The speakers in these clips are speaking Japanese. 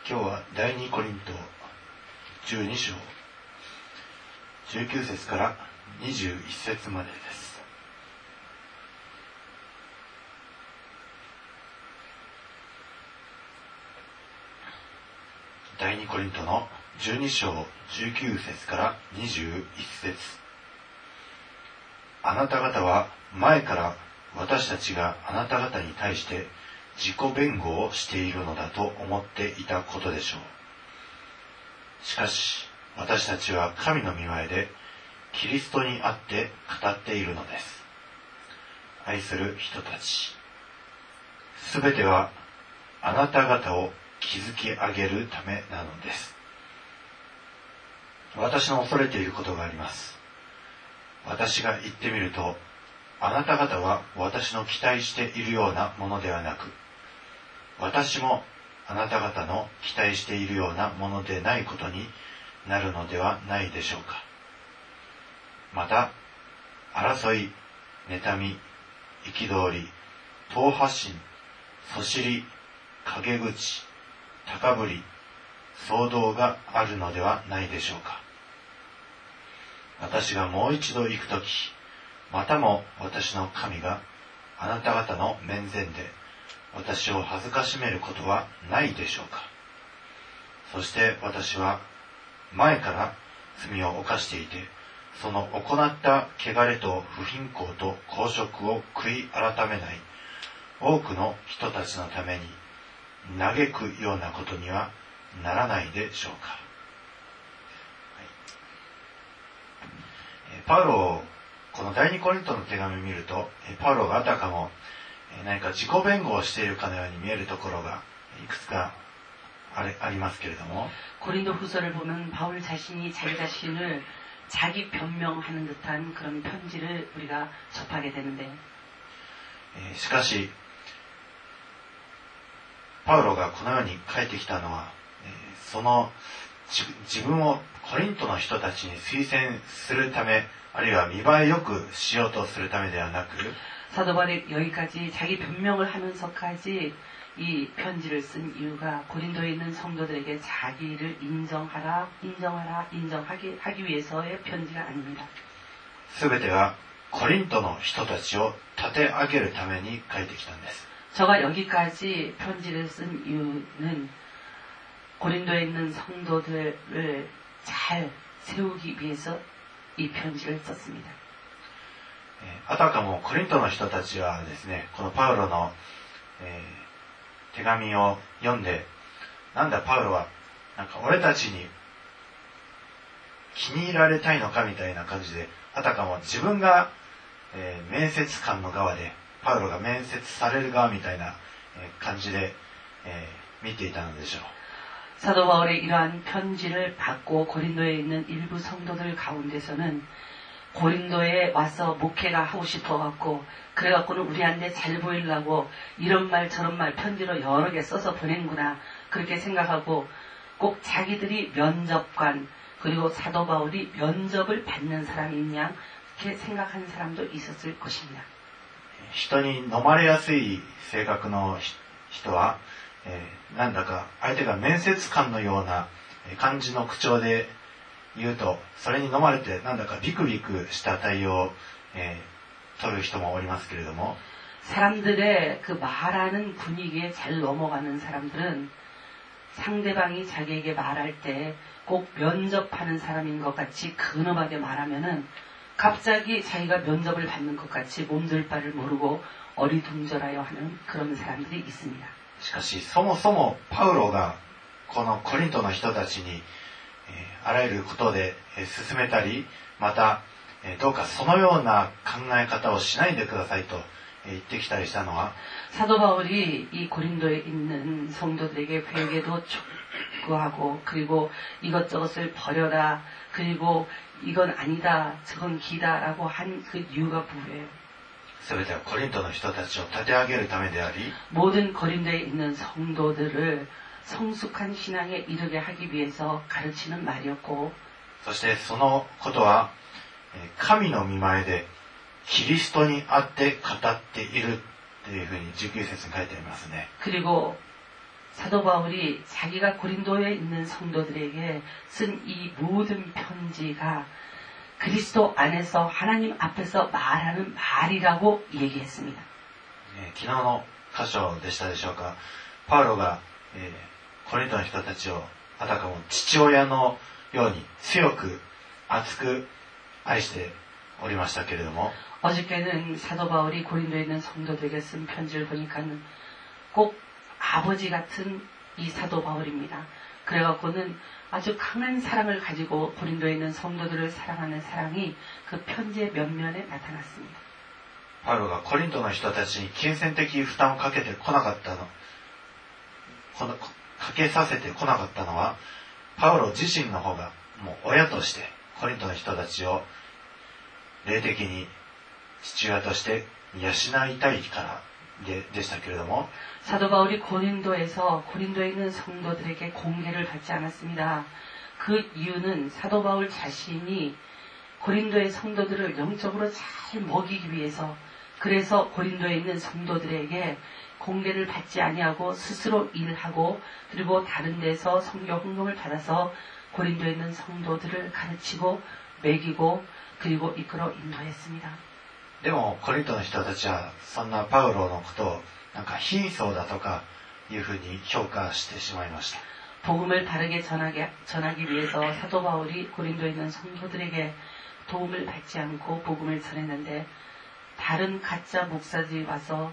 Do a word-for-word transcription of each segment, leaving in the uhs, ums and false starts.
今日は第二コリントじゅうに章じゅうきゅう節からにじゅういち節までです。第二コリントのじゅうに章じゅうきゅう節からにじゅういち節。あなた方は前から私たちがあなた方に対して自己弁護をしているのだと思っていたことでしょう。しかし私たちは神の御前でキリストにあって語っているのです。愛する人たち、すべてはあなた方を築き上げるためなのです。私の恐れていることがあります。私が言ってみると、あなた方は私の期待しているようなものではなく、私もあなた方の期待しているようなものでないことになるのではないでしょうか。また、争い、妬み、憤り、党発心、そしり、陰口、高ぶり、騒動があるのではないでしょうか。私がもう一度行くとき、またも私の神があなた方の面前で私を恥ずかしめることはないでしょうか。そして私は前から罪を犯していて、その行った汚れと不貧困と公職を悔い改めない多くの人たちのために嘆くようなことにはならないでしょうか。はい、パウロ、この第二コリントの手紙を見ると、パウロがあたかも何か自己弁護をしているかのように見えるところがいくつかあれ、ありますけれども、 고린도후서를 보면 바울 자신이 자기 자신을 자기 변명하는 듯한 그런 편지를 우리가 접하게 되는데, しかしパウロがこのように書いてきたのは、その自分をコリントの人たちに推薦するため、あるいは見栄えよくしようとするためではなく、 사도 바울이 여기까지 자기 변명을 하면서까지 이 편지를 쓴 이유가 고린도에 있는 성도들에게 자기를 인정하라, 인정하라, 인정하기 하기 위해서의 편지가 아닙니다. すべてはコリントの人たちを立て上げるために書いてきたんです。 저가 여기까지 편지를 쓴 이유는 고린도에 있는 성도들을 잘 세우기 위해서 이 편지를 썼습니다. あたかもコリントの人たちはですね、このパウロの、えー、手紙を読んで、なんだパウロはなんか俺たちに気に入られたいのかみたいな感じで、あたかも自分が、えー、面接官の側でパウロが面接される側みたいな、えー、感じで、えー、見ていたのでしょう。 사도 바울의 이러한 편지를 받고 고린도에 있는 일부 성도들 가운데서는 고린도에 와서 목회가 하고 싶어갖고, 그래갖고는 우리한테 잘 보이려고 이런 말 저런 말 편지로 여러 개 써서 보낸구나, 그렇게 생각하고 꼭 자기들이 면접관, 그리고 사도 바울이 면접을 받는 사람인 양 이렇게 생각하는 사람도 있었을 것입니다. 人に飲まれやすい性格の人は、えー、なんだか相手が面接官のような感じの口調で言うと、それに飲まれてなんだかビクビクした対応を、えー、取る人もおりますけれども、 사람들의 그 말하는 분위기에 잘 넘어가는 사람들은 상대방이 자기에게 말할 때 꼭 면접하는 사람인 것 같이 근엄하게 말하면은 갑자기 자기가 면접을 받는 것 같이 몸둘 바를 모르고 어리둥절하여 하는 그런 사람들이 있습니다. しかしそもそもパウロがこのコリントの人たちに、えー、あらゆることで、えー、進めたり、また、えー、どうかそのような考え方をしないでくださいと、えー、言ってきたりしたのは、 사도 바울이 이 고린도에 있는 성도들에게 회개도 촉구하고, 그리고 이것저것을 버려라, 그리고 이건 아니다, 저건 기다라고 한 그 이유가 뭐예요? すべてはコリントの人たちを立て上げるためであり、 모든 고린도에 있는 성도들을 성숙한 신앙에 이르게 하기 위해서 가르치는 말이었고, そしてそのことは神の御前でキリストにあって語っているというふうにじゅうきゅう節に書いてありますね。 그리고 사도 바울이 자기가 고린도에 있는 성도들에게 쓴 이 모든 편지가 그리스도 안에서 하나님 앞에서 말하는 말이라고 얘기했습니다. えー昨日の箇所でしたでしょうか。パウロが、えーコリントの人たちをあたかも父親のように強く熱く愛しておりましたけれども、 어저께는 사도 바울이 고린도에 있는 성도들에게 쓴 편지를 보니까 꼭 아버지 같은 이 사도 바울입니다. 그래갖고는 아주 강한 사랑을 가지고 고린도에 있는 성도들을 사랑하는 사랑이 그 편지의 면면에 나타났습니다. パウロがコリントの人たちに金銭的負担をかけてこなかったの、このかけさせてこなかったのは、パウロ自身の方がもう親としてコリントの人たちを霊的に父親として養いたいから 네, でしたけれども 사도 바울이 고린도에서 고린도에 있는 성도들에게 공개를 받지 않았습니다. 그 이유는 사도 바울 자신이 고린도의 성도들을 영적으로 잘 먹이기 위해서, 그래서 고린도에 있는 성도들에게 공개를 받지 아니하고 스스로 일하고 그리고 다른 데서 성경 훈금을 받아서 고린도에 있는 성도들을 가르치고 먹이고 그리고 이끌어 인도했습니다. でもコリントの人たちはそんなパウロのことをなんか貧相だとかいうふうに評価してしまいました。 복음을 바르게 전하기, 전하기 위해서 사도 바울이 고린도에 있는 성도들에게 도움을 받지 않고 복음을 전했는데, 다른 가짜 목사들이 와서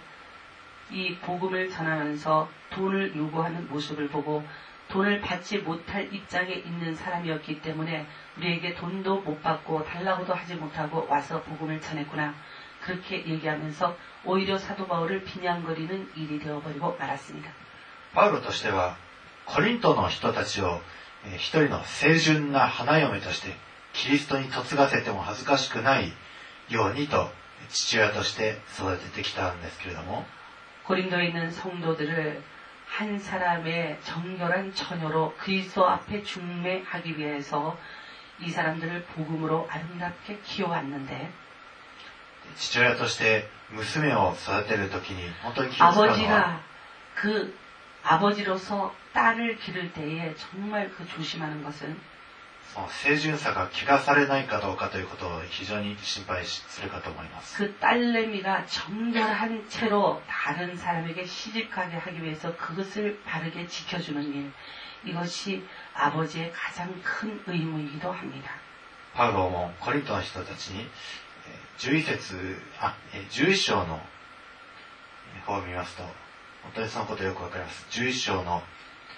이 복음을 전하면서 돈을 요구하는 모습을 보고 돈을 받지 못할 입장에 있는 사람이었기 때문에 우리에게 돈도 못 받고 달라고도 하지 못하고 와서 복음을 전했구나, 그렇게 얘기하면서 오히려 사도 바울을 비난거리는 일이 되어버리고 말았습니다. パウロとしてはコリントの人たちを一人の清純な花嫁としてキリストに嫁がせても恥ずかしくないようにと父親として育ててきたんですけれども、 고린도에 있는 성도들을 한 사람의 정결한 처녀로 그리스도 앞에 중매하기 위해서 이 사람들을 복음으로 아름답게 키워왔는데, 父親として娘を育てるときに本当に気を使うのは 아버지가 그 아버지로서 딸을 기를 때에 정말 그 조심하는 것은 その清純さが汚されないかどうかということを非常に心配するかと思います。 그 딸내미가 정결한 채로 다른 사람에게 시집가게 하기 위해서 그것을 바르게 지켜주는 일, 이것이 아버지의 가장 큰 의무이기도 합니다. パウロもコリントの人たちにじゅういち節、あ、じゅういち章の方を見ますと本当にそのことよくわかります。じゅういち章の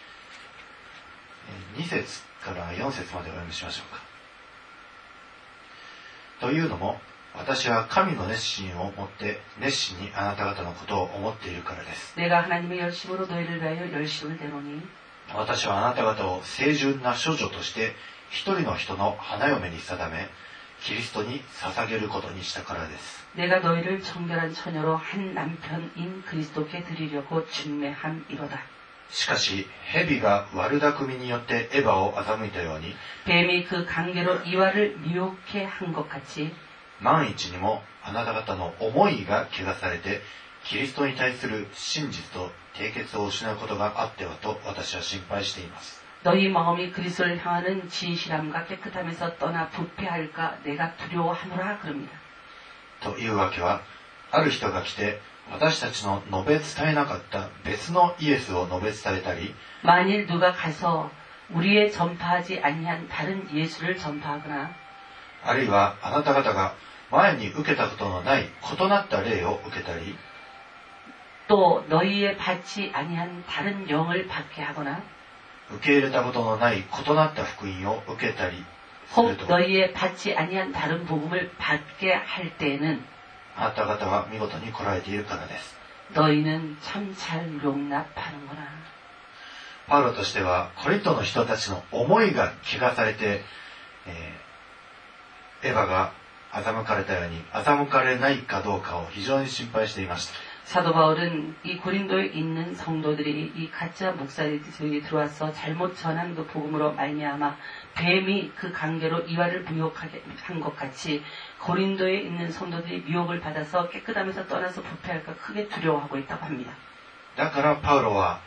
に節からよん節までお読みしましょうか。というのも、私は神の熱心をもって熱心にあなた方のことを思っているからです。 내가 하나님의 열심으로 너희를 위하여 열심을 내노니 私はあなた方を清純な処女として一人の人の花嫁に定め、キリストに捧げることにしたからです。 내가 너희를 정결한 처녀로 한 남편인 그리스도께 드리려고 중매함이로다. しかし蛇が悪巧みによってエヴァを欺いたように 뱀이 그 관계로 이와를 미혹해 한 것 같이 万一にもあなた方の思いが汚されてキリストに対する真実と締結を失うことがあってはと私は心配しています。 너희 마음이 그리스도를 향하는 진실함과 깨끗함에서 떠나 부패할까 내가 두려워하노라 그럽니다. というわけは、ある人が来て私たちの述べ伝えなかった別のイエスを述べ伝えたり、 만일 누가 가서 우리의 전파하지 아니한 다른 예수를 전파하거나 あるいはあなた方が前に受けたことのない異なった霊を受けたり、 또 너희의 받지 아니한 다른 영을 받게 하거나 受け入れたことのない異なった福音を受けたりす 혹 ると、 너희의 받지 아니한 다른 복음을 받게 할 때에는 あなた方は見事に来られているからです。 너희는 참 잘 용납하는구나. パウロとしてはコリントの人たちの思いが汚されて、えー、エヴァが欺かれたように欺かれないかどうかを非常に心配していました。 사도 바울은 이 고린도에 있는 성도들이 이 가짜 목사들이 들어와서 잘못 전한 그 복음으로 말미암아 뱀이 그 관계로 이와를 미혹하게 한 것 같이 고린도에 있는 성도들이 미혹을 받아서 깨끗함에서 떠나서 부패할까 크게 두려워하고 있다고 합니다. だからパウロは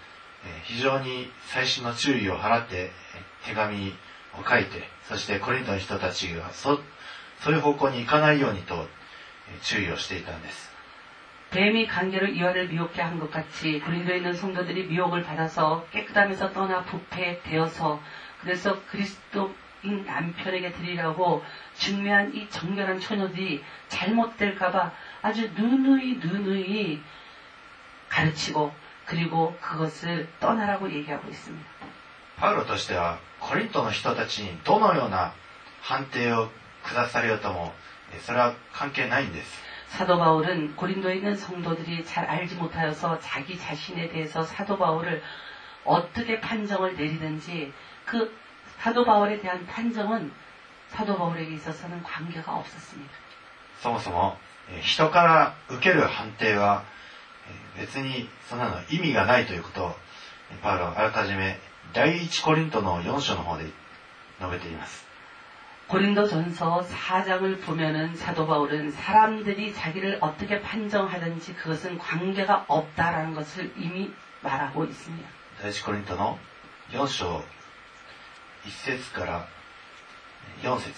非常に細心の注意を払って手紙を書いて、そしてコリントの人たちが そ, そういう方向に行かないようにと注意をしていたんです。 뱀이 강제로 이와를 미혹게 한 것 같이 고린도에 있는 성도들이 미혹을 받아서 깨끗함에서 떠나 부패되어서 그래서 그리스도인 남편에게 드리라고 중매한 이 정결한 처녀들이 잘못될까봐 아주 누누이 누누이 가르치고 그리고 그것을 떠나라고 얘기하고 있습니다. パウロとしてはコリントの人たちにどのような判定を下されようともそれは関係ないんです。 사도 바울은 고린도에 있는 성도들이 잘 알지 못하여서 자기 자신에 대해서 사도 바울을 어떻게 판정을 내리든지 그 사도 바울에 대한 판정은 사도 바울에게 있어서는 관계가 없었습니다. そもそも人から受ける判定は別にそんなの意味がないということをパウロはあらかじめ第一コリントのよん章の方で述べています。 고린도전서 사 장을 보면은 사도 바울은 사람들이 자기를 어떻게 판정하든지 그것은 관계가 없다라는 것을 이미 말하고 있습니다. 第一コリントのよん章いち節からよん節。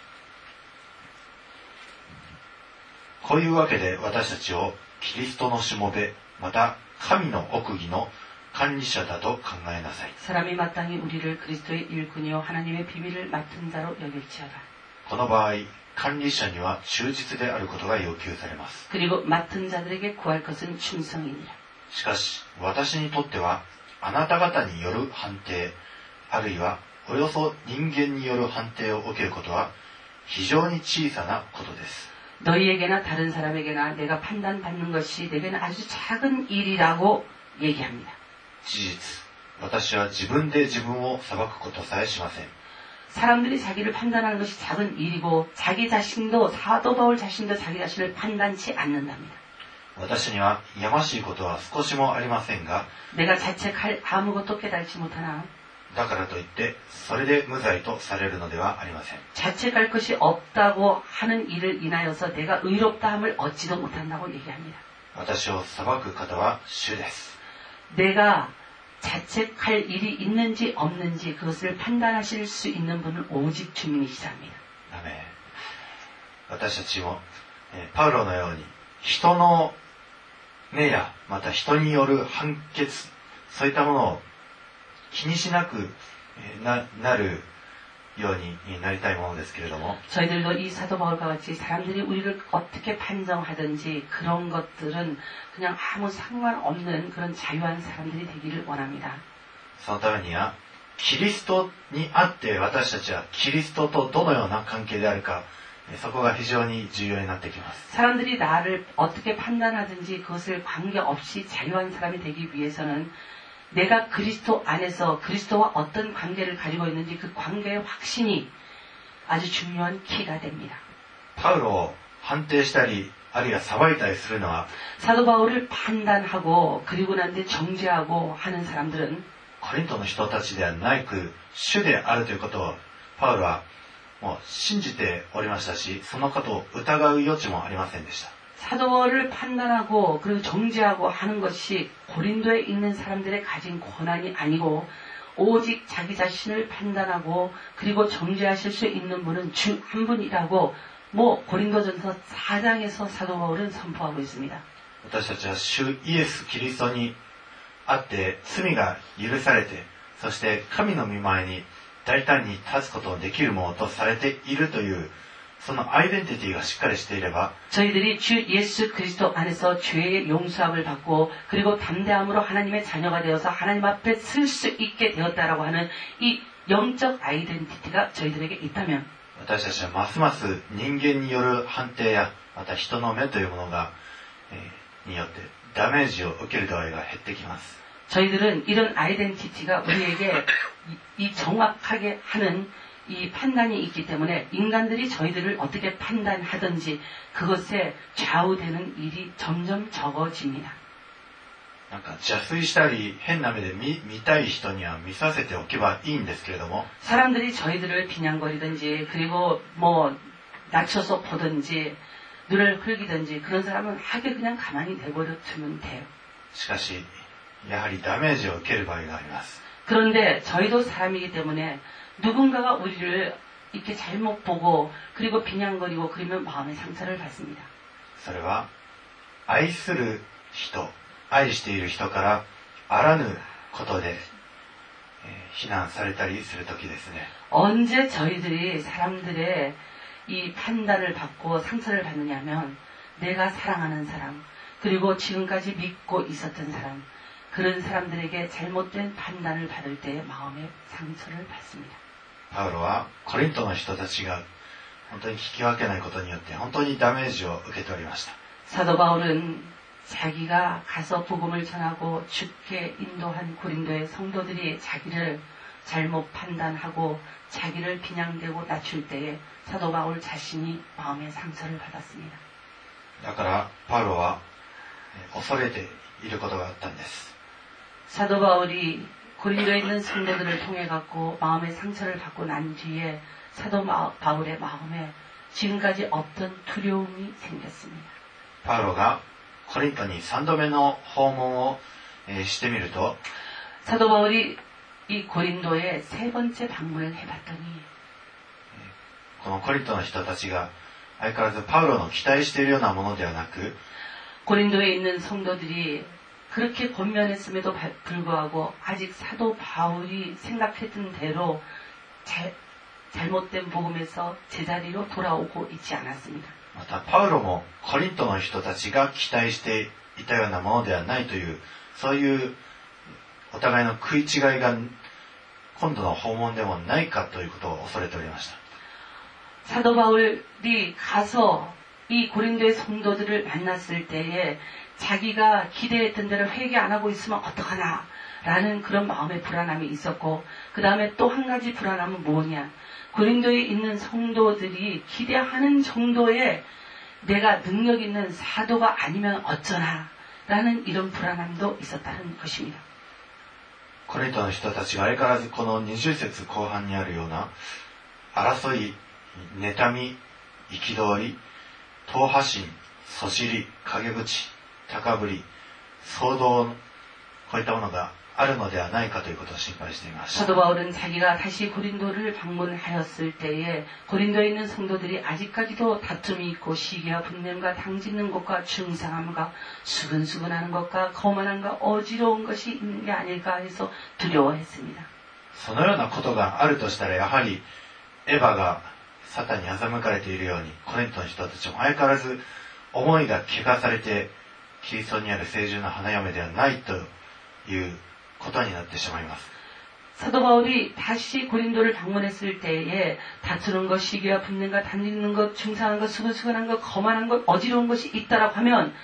こういうわけで私たちをキリストのしもべ、また神の奥義の管理者だと考えなさい。 사람이 마땅히 우리를 그리스도의 일꾼이요 하나님의 비밀을 맡은 자로 여길지어다. この場合、管理者には忠実であることが要求されます。 그리고 맡은 자들에게 구할 것은 충성이니라. しかし、私にとってはあなた方による判定、あるいはおよそ人間による判定を受けることは非常に小さなことです。 너희에게나 다른 사람에게나 내가 판단받는 것이 내게는 아주 작은 일이라고 얘기합니다. 事実、私は自分で自分を裁くことさえしません。 사람들이 자기를 판단하는 것이 작은 일이고 자기 자신도 사도 바울 자신도 자기 자신을 판단치 않는답니다. 私にはやましいことは少しもありませんが、 내가 자책할 아무것도 깨달지 못하나 だからといってそれで無罪とされるのではありません。 자책할 것이 없다고 하는 일을 인하여서 내가 의롭다함을 얻지도 못한다고 얘기합니다. 私を裁く方は主です。 내가 자책할 일이 있는지 없는지 그것을 판단하실 수 있는 분은 오직 주님이시랍니다. アメン。私たちもパウロのように人の目やまた人による判決、そういったものを気にしなく 나, なるようになりたいものですけれども 저희들도 이 사도 바울과 같이 사람들이 우리를 어떻게 판정하든지 그런 것들은 그냥 아무 상관없는 그런 자유한 사람들이 되기를 원합니다. そのためにはキリストにあって私たちはキリストとどのような関係であるか、そこが非常に重要になってきます。 사람들이 나를 어떻게 판단하든지 그것을 관계없이 자유한 사람이 되기 위해서는 내가 그리스도 안에서 그리스도와 어떤 관계를 가지고 있는지 그 관계의 확신이 아주 중요한 키가 됩니다. パウロを判定したりあるいは裁いたりするのは 사도 바울을 판단하고 그리고 난 뒤에 정죄하고 하는 사람들은 コリントの人たちではなく主であるということをパウロはもう信じておりましたし、そのことを疑う余地もありませんでした。 사도 바울을 판단하고 그리고 정죄하고 하는 것이 고린도에 있는 사람들의 가진 권한이 아니고 오직 자기 자신을 판단하고 그리고 정죄하실 수 있는 분은 주 한 분이라고 뭐 고린도전서 사 장에서 사도 바울은 선포하고 있습니다. 私たちは主イエス・キリストにあって罪が許されて、そして神の御前に大胆に立つことのできるものとされているというそのアイデンティティがしっかりしていれば 저희들이 주 예수 그리스도 안에서 죄의 용서함을 받고 그리고 담대함으로 하나님의 자녀가 되어서 하나님 앞에 설 수 있게 되었다라고 하는 이 영적 아이덴티티가 저희들에게 있다면 私たちはますます人間による判定やまた人の目というものが、えー、によってダメージを受ける度合いが減ってきます。 저희들은 이런 아이덴티티가 우리에게 이, 이 정확하게 하는 이 판단이 있기 때문에 인간들이 저희들을 어떻게 판단하든지 그것에 좌우되는 일이 점점 적어집니다. なんか邪推したり変な目で 見, 見たい人には見させておけばいいんですけれども 사람들이 저희들을 비난거리든지 그리고 뭐 낮춰서 보든지 눈을 흘기든지 그런 사람은 하게 그냥 가만히 내버려 두면 돼요. しかしやはりダメージを受ける場合があります。 그런데 저희도 사람이기 때문에 누군가가 우리를 이렇게 잘못 보고 그리고 비냥거리고 그러면 마음의 상처를 받습니다. それは愛する人、愛している人からあらぬことで、えー、非難されたりするときですね。 언제 저희들이 사람들의 이 판단을 받고 상처를 받느냐면 내가 사랑하는 사람 그리고 지금까지 믿고 있었던 사람 그런 사람들에게 잘못된 판단을 받을 때의 마음의 상처를 받습니다. パウロはコリントの人たちが本当に聞き分けないことによって本当にダメージを受けておりました。 사도 바울은 자기가 가서 복음을 전하고 주께 인도한 고린도의 성도들이 자기를 잘못 판단하고 자기를 비냥대고 낮출 때에 사도 바울 자신이 마음의 상처를 받았습니다. だからパウロは恐れていることがあったんです。 사도 바울이 고린도에 있는 성도들을 통해 갖고 마음의 상처를 받고 난 뒤에 사도 바울의 마음에 지금까지 없던 두려움이 생겼습니다. パウロがコリントにさんどめの訪問をしてみると 사도 바울이 이 고린도에 세 번째 방문을 해봤더니 このコリントの人たちが相変わらずパウロの期待しているようなものではなく 고린도에 있는 성도들이 그렇게 권면했음에도 불구하고 아직 사도 바울이 생각했던 대로 잘, 잘못된 복음에서 제자리로 돌아오고 있지 않았습니다. またパウロもコリントの人たちが期待していたようなものではないというそういうお互いの食い違いが今度の訪問でもないかということを恐れておりました。 사도 바울이 가서 이 고린도의 성도들을 만났을 때에 자기가 기대했던 대로 회개 안 하고 있으면 어떡하나 라는 그런 마음의 불안함이 있었고 그 다음에 또 한 가지 불안함은 뭐냐 고린도에 있는 성도들이 기대하는 정도의 내가 능력 있는 사도가 아니면 어쩌나 라는 이런 불안함도 있었다는 것입니다. コリントの人たちが相変わらずこのにじゅう節後半にあるような争い、妬み、憤り、党派心、そしり、陰口、高ぶり、騒動、こういったものがあるのではないかということを心配していました。 사도 바울은 자기가 다시 고린도를 방문하였을 때에 고린도에 있는 성도들이 아직까지도 다툼이 있고 시기와 분냄과 당짓는 것과 중상함과 수근수근하는 것과 거만함과 어지러운 것이 있는 게 아닐까 해서 두려워했습니다. そのようなことがあるとしたらやはりエヴァがサタンに欺かれているようにコリントの人たちも相変わらず思いが汚されてキリストにある聖純な花嫁ではないということになってしまいます。 사도 바울이 다시 고린도를 방문했을 때에 다투는 것, 시기와 분냄과 당짓는 것, 중상한 것, 수근수근한 것, 거만한 것, 어지러운 것이 있다라고 하면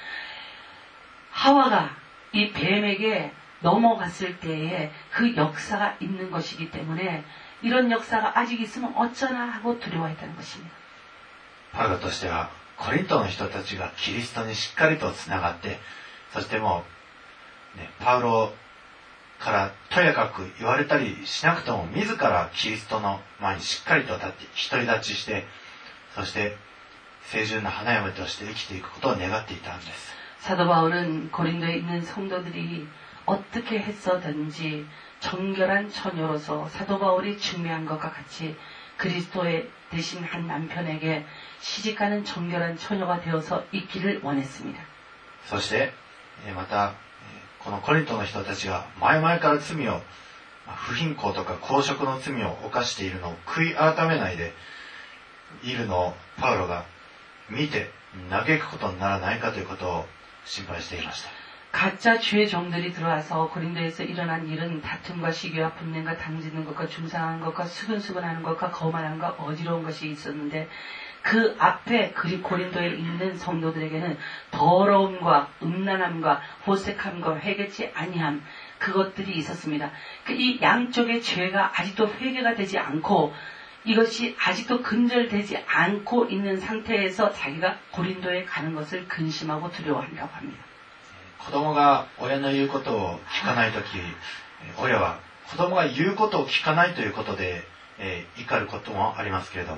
하와가 이 뱀에게 넘어갔을 때에 그 역사가 있는 것이기 때문에 이런 역사가 아직 있으면 어쩌나 하고 두려워했다는 것입니다. パウロとしてはコリントの人たちがキリストにしっかりとつながってそしてもう、ね、パウロからとやかく言われたりしなくても自らキリストの前にしっかりと立って独り立ちしてそして聖純な花嫁として生きていくことを願っていたんです。 사도 바울은 고린도에 있는 성도들이 어떻게 했어든지 정결한 처녀로서 사도 바울이 중매한 것과 같이 그리스도의 대신 한 남편에게 시집가는 정결한 처녀가 되어서 있기를 원했습니다. そしてまたこのコリントの人たちが前々から罪を不貧困とか公職の罪を犯しているのを悔い改めないでいるのをパウロが見て嘆くことにならないかということを心配していました。 가짜 주의 종들이 들어와서 고린도에서 일어난 일은 다툼과 시기와 분냄과 당짓는 것과 중상한 것과 수근수근하는 것과 거만한 것 어지러운 것이 있었는데 그 앞에 그 고린도에 있는 성도들에게는 더러움과 음란함과 호색함과 회개치 아니함 그것들이 있었습니다. 이 양쪽의 죄가 아직도 회개가 되지 않고 이것이 아직도 근절되지 않고 있는 상태에서 자기가 고린도에 가는 것을 근심하고 두려워한다고 합니다. 子供が親の言うことを聞かないとき、親は子供が言うことを聞かないということで、えー、怒ることもありますけれども、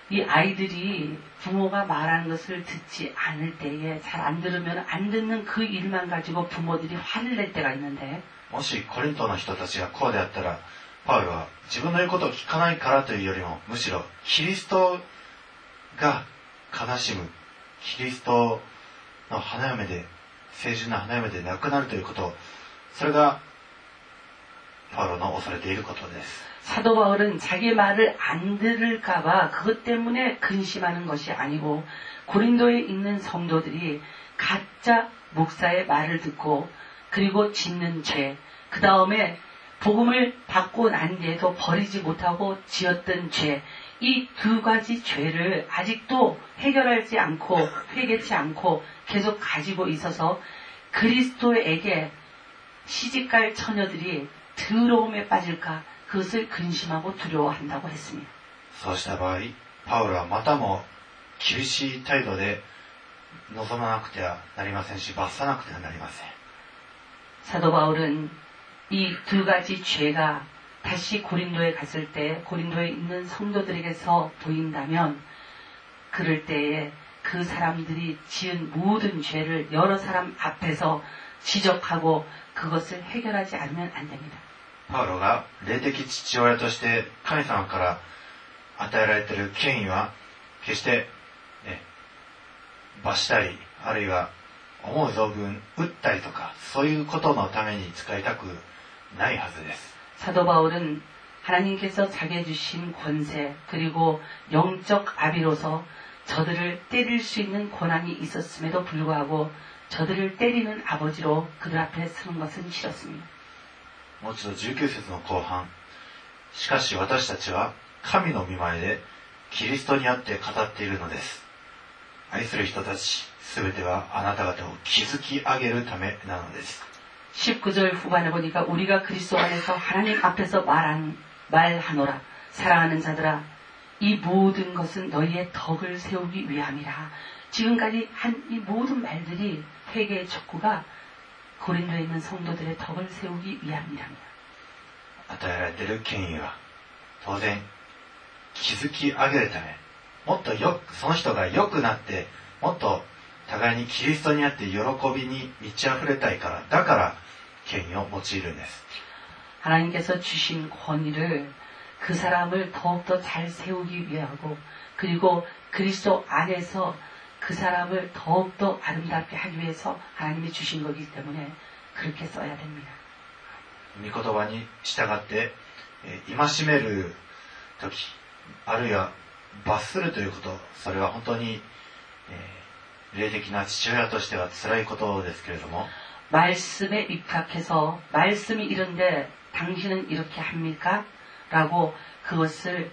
이 아이들이 부모가 말하는 것을 듣지 않을 때에 잘 안 들으면 안 듣는 그 일만 가지고 부모들이 화를 낼 때가 있는데 もしコリントの人たちがこうであったら、パウロは自分の言うことを聞かないからというよりも、むしろキリストが悲しむ、キリストの花嫁で、聖純な花嫁で亡くなるということ、それがパウロの恐れていることです。 사도 바울은 자기 말을 안 들을까봐 그것 때문에 근심하는 것이 아니고 고린도에 있는 성도들이 가짜 목사의 말을 듣고 그리고 짓는 죄, 그 다음에 복음을 받고 난 뒤에도 버리지 못하고 지었던 죄, 이 두 가지 죄를 아직도 해결하지 않고 회개치 않고 계속 가지고 있어서 그리스도에게 시집갈 처녀들이 더러움에 빠질까 그것을 근심하고 두려워한다고 했습니다. そうした場合、パウロはまたも厳しい態度で臨まなくてはなりませんし、罰さなくてはなりません。 사도 바울은 이 두 가지 죄가 다시 고린도에 갔을 때 고린도에 있는 성도들에게서 보인다면 그럴 때에 그 사람들이 지은 모든 죄를 여러 사람 앞에서 지적하고 그것을 해결하지 않으면 안 됩니다. パウロが霊的父親として神様から与えられている権威は決して、ね、罰したりあるいは思う存分打ったりとかそういうことのために使いたくないはずです。 사도 바울은 하나님께서 자기에 주신 권세 그리고 영적 아비로서 저들을 때릴 수 있는 권한이 있었음에도 불구하고 저들을 때리는 아버지로 그들 앞에 서는 것은 싫었습니다. もう一度じゅうきゅう節の後半。しかし私たちは神の御前でキリストにあって語っているのです。愛する人たちすべてはあなた方を築き上げるためなのです。 십구 절 후반에 보니까 우리가 그리스도 안에서 하나님 앞에서 말한, 말하노라. 사랑하는 자들아, 이 모든 것은 너희의 덕을 세우기 위함이라. 지금까지 한 이 모든 말들이 회개의 촉구가 고린도에 있는 성도들의 덕을 세우기 위함이랍니다. 与えられている権威は当然築き上げるため、もっとよくその人が良くなってもっと互いにキリストにあって喜びに満ち溢れたいから、だから権威を用いるんです。 하나님께서 주신 권위를 그 사람을 더욱더 잘 세우기 위하고 그리고 그리스도 안에서 그 사람을 더욱더 아름답게 하기 위해서 하나님이 주신 거기 때문에 그렇게 써야 됩니다. 御言葉に従って戒める時あるいは罰するということ、それは本当に、えー、霊的な父親としては辛いことですけれども 말씀에 입각해서 말씀이 이런데 당신은 이렇게 합니까? 라고 그것을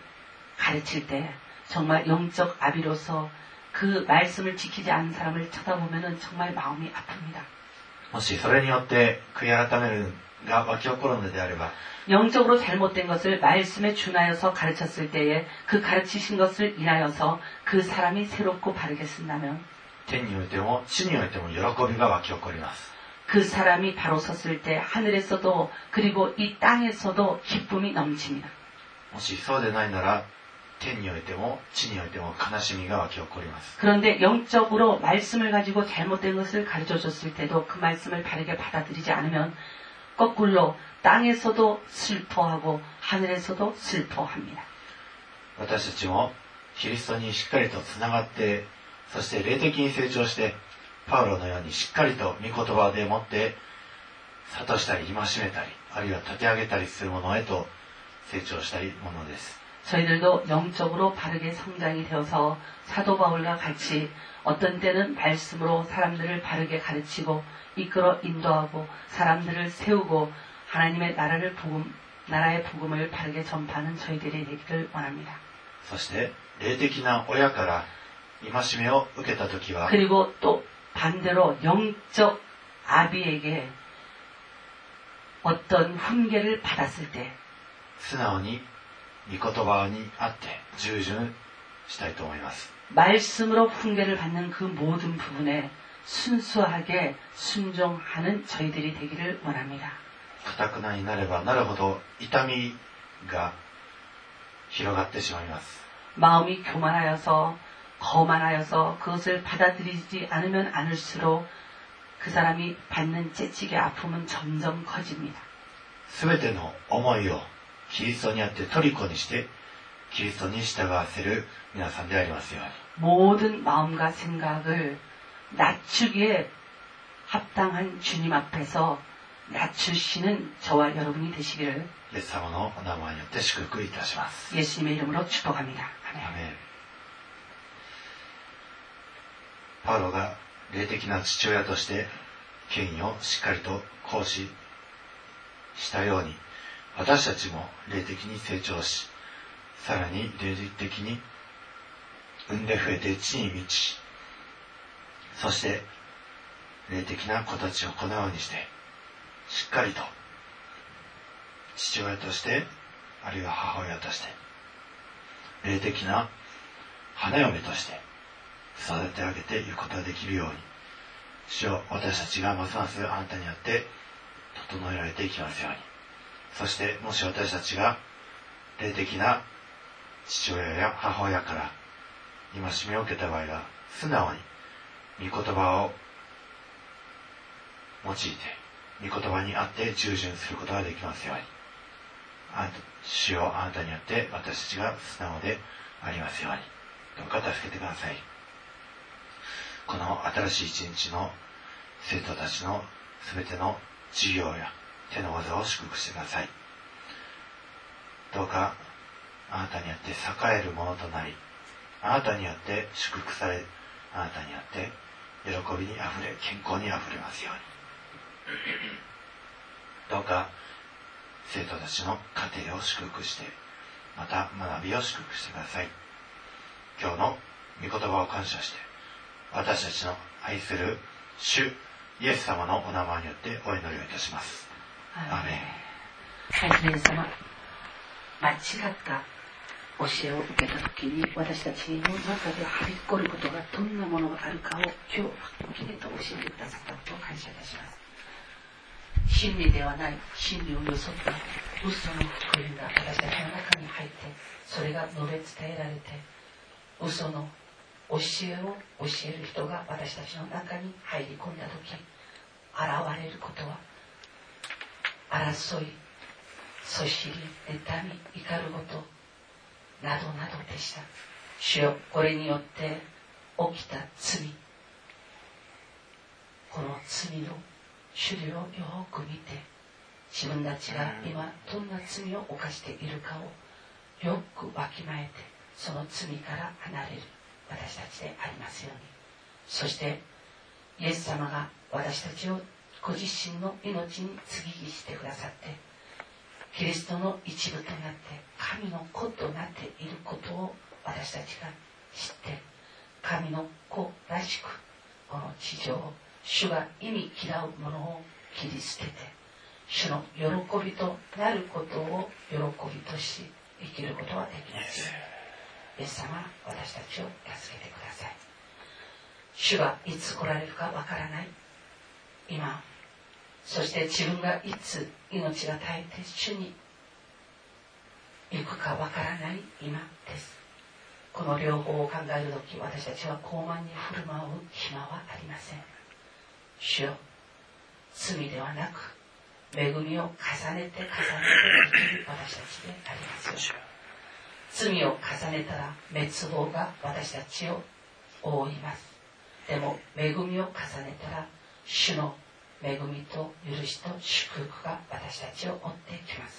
가르칠 때 정말 영적 아비로서 그 말씀을 지키지 않은 사람을 쳐다보면 정말 마음이 아픕니다. もしそれによって悔い改めるが湧き起こるのであれば 영적으로 잘못된 것을 말씀에 준하여서 가르쳤을 때에 그 가르치신 것을 인하여서 그 사람이 새롭고 바르게 쓴다면 天においても地においても喜びが湧き起こります。 그 사람이 바로 섰을 때 하늘에서도 그리고 이 땅에서도 기쁨이 넘칩니다. もしそうでないなら天においても地においても悲しみが湧き起こります。 그런데 영적으로 말씀을 가지고 잘못된 것을 가르쳐줬을 때도 그 말씀을 바르게 받아들이지 않으면 거꾸로 땅에서도 슬퍼하고 하늘에서도 슬퍼합니다. 私たちもキリストにしっかりとつながって、そして霊的に成長してパウロのようにしっかりと御言葉でもって諭したり戒めたりあるいは立て上げたりするものへと成長したいものです。 저희들도 영적으로 바르게 성장이 되어서 사도 바울과 같이 어떤 때는 말씀으로 사람들을 바르게 가르치고 이끌어 인도하고 사람들을 세우고 하나님의 나라를 복음, 나라의 복음을 바르게 전파하는 저희들이 되기를 원합니다. そして霊的な親から戒めを受けたときは 그리고 또 반대로 영적 아비에게 어떤 훈계를 받았을 때 素直に御言葉にあって従順したいと思います。 말씀으로 훈계를 받는 그 모든 부분에 순수하게 순종하는 저희들이 되기를 원합니다. 堅くなになればなるほど痛みが広がってしまいます。 마음이 교만하여서 거만하여서 그것을 받아들이지 않으면 않을수록 그 사람이 받는 채찍의 아픔은 점점 커집니다. すべての思いをキリストにあって虜にしてキリストに従わせる皆さんでありますように。 모든 마음과 생각을 낮추기에 합당한 주님 앞에서 낮추시는 저와 여러분이 되시기를 イエス様のお名前によって祝福いたします。 예수님의 이름으로 축복합니다. アメン。パウロが霊的な父親として権威をしっかりと行使したように、私たちも霊的に成長し、さらに霊的に産んで増えて地に満ち、そして霊的な子たちをこのようにしてしっかりと父親として、あるいは母親として霊的な花嫁として育て上げていくことができるように、主よ、私たちがますますあなたにあって整えられていきますように。そしてもし私たちが霊的な父親や母親から戒めを受けた場合は、素直に御言葉を用いて御言葉にあって従順することができますように。あなた、主よ、あなたにあって私たちが素直でありますように。どうか助けてください。この新しい一日の生徒たちのすべての授業や手の技を祝福してください。どうかあなたにあって栄えるものとなり、あなたにあって祝福され、あなたにあって喜びにあふれ、健康にあふれますように。どうか生徒たちの家庭を祝福して、また学びを祝福してください。今日の御言葉を感謝して、私たちの愛する主イエス様のお名前によってお祈りをいたします。アーメン。 愛するイエス様、間違った教えを受けたときに、私たちの中ではびこることがどんなものがあるかを今日はっきりと教えてくださったことを感謝いたします。真理ではない真理をよそった嘘の福音が私たちの中に入って、それが述べ伝えられて、嘘の教えを教える人が私たちの中に入り込んだとき、現れることは争い、そしり、妬み、怒ることなどなどでした。主よ、これによって起きた罪、この罪の種類をよく見て、自分たちが今どんな罪を犯しているかをよくわきまえて、その罪から離れる私たちでありますように。そしてイエス様が私たちをご自身の命に継ぎしてくださって、キリストの一部となって神の子となっていることを私たちが知って、神の子らしくこの地上を主が意味嫌うものを切り捨てて、主の喜びとなることを喜びとし生きることができますように。イエス様、私たちを助けてください。主がいつ来られるかわからない今、そして自分がいつ命が絶えて主に行くかわからない今です。この両方を考えるとき、私たちは傲慢に振る舞う暇はありません。主よ、罪ではなく恵みを重ねて重ねて生きる私たちでありますよ。罪を重ねたら滅亡が私たちを覆います。でも恵みを重ねたら主の恵みと許しと祝福が私たちを追ってきます。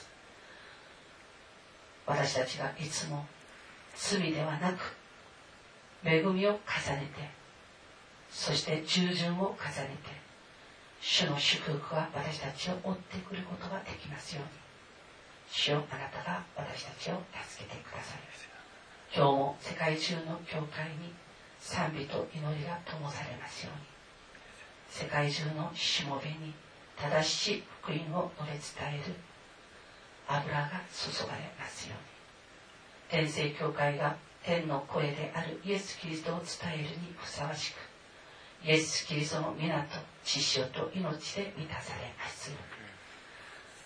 私たちがいつも罪ではなく恵みを重ねて、そして従順を重ねて、主の祝福が私たちを追ってくることができますように。主よ、あなたが私たちを助けてください。今日も世界中の教会に賛美と祈りが灯されますように。世界中のしもべに正しい福音を述べ伝える油が注がれますように。天聖教会が天の声であるイエス・キリストを伝えるにふさわしく、イエス・キリストの皆と血潮と命で満たされますように。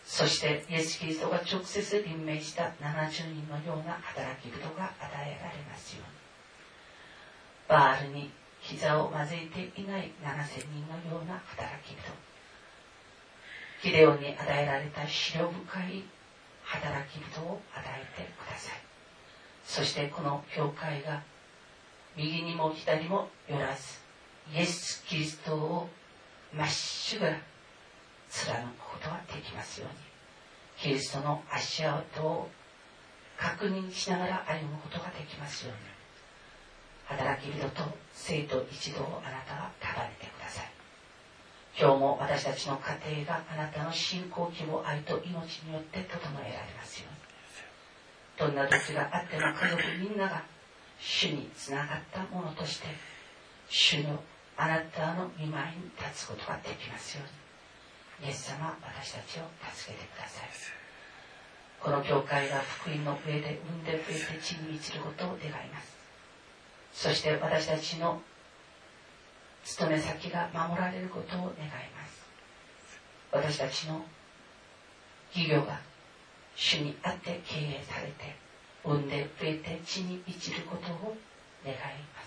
そしてイエス・キリストが直接任命したななじゅうにんのような働き人が与えられますように、バールに膝をまずいていないななせんにんのような働き人、ギデオンに与えられた思慮深い働き人を与えてください。そしてこの教会が右にも左も寄らず、イエス・キリストをまっしぐら貫くことができますように、キリストの足跡を確認しながら歩むことができますように、働き人と生徒一同をあなたが束ねてください。今日も私たちの家庭があなたの信仰希望愛と命によって整えられますように、どんな時があっても家族みんなが主につながったものとして主のあなたの御前に立つことができますように、イエス様、私たちを助けてください。この教会が福音の上で産んで増えて地に満ちることを願います。そして私たちの勤め先が守られることを願います。私たちの企業が主にあって経営されて産んで増えて地に満ちることを願います。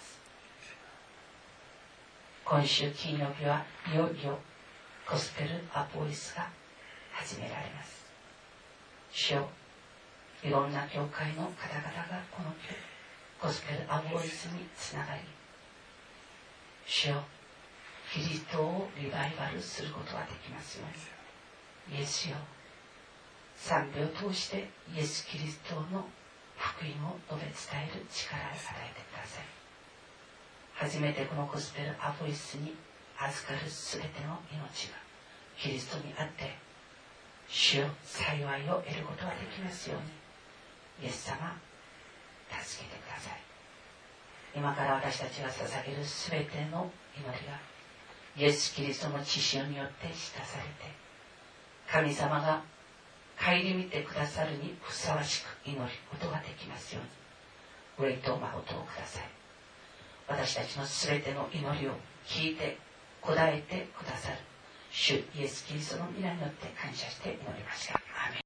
今週金曜日はいよいよゴスペルアポイスが始められます。主よ、いろんな教会の方々がこのゴスペルアポイスにつながり、主よ、キリストをリバイバルすることができますように、イエスよ、賛美を通してイエス・キリストの福音を述べ伝える力を与えてください。初めてこのゴスペルアポイスに預かるすべての命がキリストにあって主よ、幸いを得ることができますように、イエス様、助けてください。今から私たちが捧げるすべての祈りがイエス・キリストの血潮によって浸されて、神様が顧みてくださるにふさわしく祈ることができますように、憂いと誠をください。私たちのすべての祈りを聞いて答えてくださる主イエス・キリストの皆によって感謝して祈りました。アーメン。